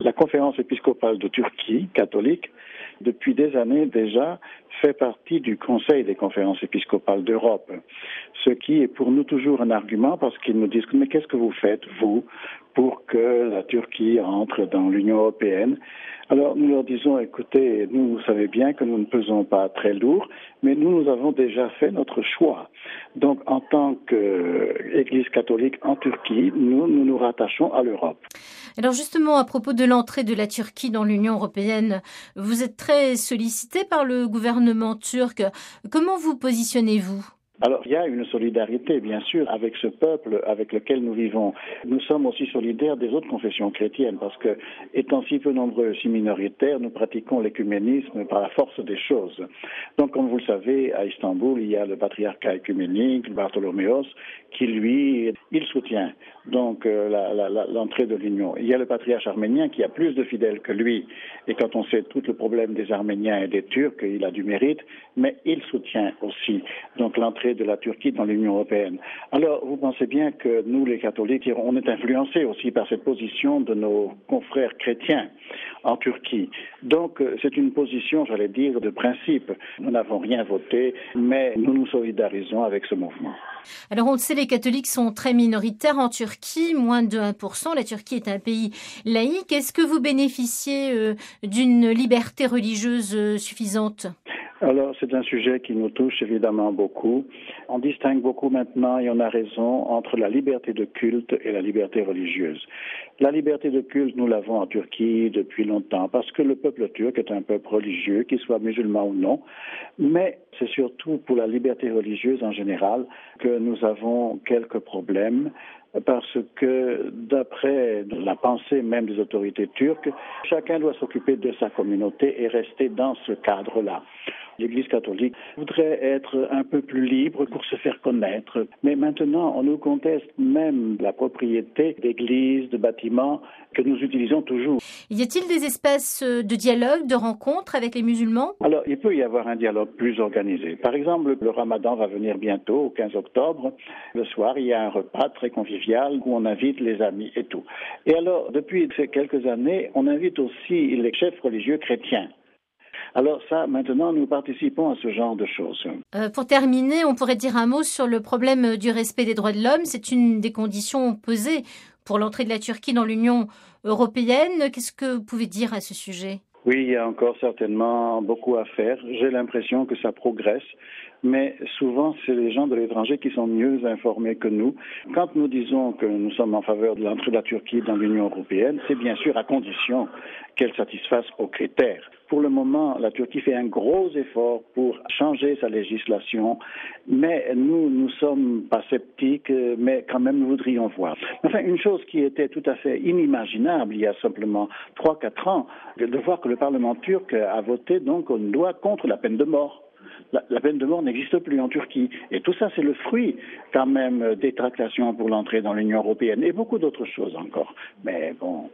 La conférence épiscopale de Turquie, catholique, depuis des années déjà, fait partie du Conseil des conférences épiscopales d'Europe. Ce qui est pour nous toujours un argument parce qu'ils nous disent « Mais qu'est-ce que vous faites, vous, pour que la Turquie entre dans l'Union européenne ?» Alors nous leur disons « Écoutez, nous, vous savez bien que nous ne pesons pas très lourd, mais nous avons déjà fait notre choix. Donc en tant qu'Église catholique en Turquie, nous rattachons à l'Europe. » Alors justement, à propos de l'entrée de la Turquie dans l'Union européenne, vous êtes très sollicité par le gouvernement turc. Comment vous positionnez-vous ? Alors, il y a une solidarité, bien sûr, avec ce peuple avec lequel nous vivons. Nous sommes aussi solidaires des autres confessions chrétiennes parce que, étant si peu nombreux, si minoritaires, nous pratiquons l'écuménisme par la force des choses. Donc, comme vous le savez, à Istanbul, il y a le patriarcat écuménique, Bartholoméos, qui, lui, il soutient donc l'entrée de l'Union. Il y a le patriarche arménien qui a plus de fidèles que lui. Et quand on sait tout le problème des Arméniens et des Turcs, il a du mérite, mais il soutient aussi donc l'entrée de la Turquie dans l'Union européenne. Alors, vous pensez bien que nous, les catholiques, on est influencés aussi par cette position de nos confrères chrétiens en Turquie. Donc, c'est une position, j'allais dire, de principe. Nous n'avons rien voté, mais nous nous solidarisons avec ce mouvement. Alors, on le sait, les catholiques sont très minoritaires en Turquie, moins de 1%. La Turquie est un pays laïque. Est-ce que vous bénéficiez d'une liberté religieuse suffisante ? Alors, c'est un sujet qui nous touche évidemment beaucoup. On distingue beaucoup maintenant, et on a raison, entre la liberté de culte et la liberté religieuse. La liberté de culte, nous l'avons en Turquie depuis longtemps, parce que le peuple turc est un peuple religieux, qu'il soit musulman ou non. Mais c'est surtout pour la liberté religieuse en général que nous avons quelques problèmes. Parce que d'après la pensée même des autorités turques, chacun doit s'occuper de sa communauté et rester dans ce cadre-là. L'Église catholique voudrait être un peu plus libre pour se faire connaître. Mais maintenant, on nous conteste même la propriété d'églises, de bâtiments que nous utilisons toujours. Y a-t-il des espaces de dialogue, de rencontre avec les musulmans ? Alors, il peut y avoir un dialogue plus organisé. Par exemple, le Ramadan va venir bientôt, au 15 octobre. Le soir, il y a un repas très convivial où on invite les amis et tout. Et alors, depuis ces quelques années, on invite aussi les chefs religieux chrétiens. Alors ça, maintenant, nous participons à ce genre de choses. Pour terminer, on pourrait dire un mot sur le problème du respect des droits de l'homme. C'est une des conditions posées pour l'entrée de la Turquie dans l'Union européenne. Qu'est-ce que vous pouvez dire à ce sujet ? Oui, il y a encore certainement beaucoup à faire. J'ai l'impression que ça progresse, mais souvent, c'est les gens de l'étranger qui sont mieux informés que nous. Quand nous disons que nous sommes en faveur de l'entrée de la Turquie dans l'Union européenne, c'est bien sûr à condition qu'elle satisfasse aux critères. Pour le moment, la Turquie fait un gros effort pour changer sa législation, mais nous ne sommes pas sceptiques, mais quand même nous voudrions voir. Enfin, une chose qui était tout à fait inimaginable il y a simplement 3-4 ans, de voir que le Parlement turc a voté donc une loi contre la peine de mort. La peine de mort n'existe plus en Turquie. Et tout ça, c'est le fruit quand même des tractations pour l'entrée dans l'Union européenne et beaucoup d'autres choses encore. Mais bon,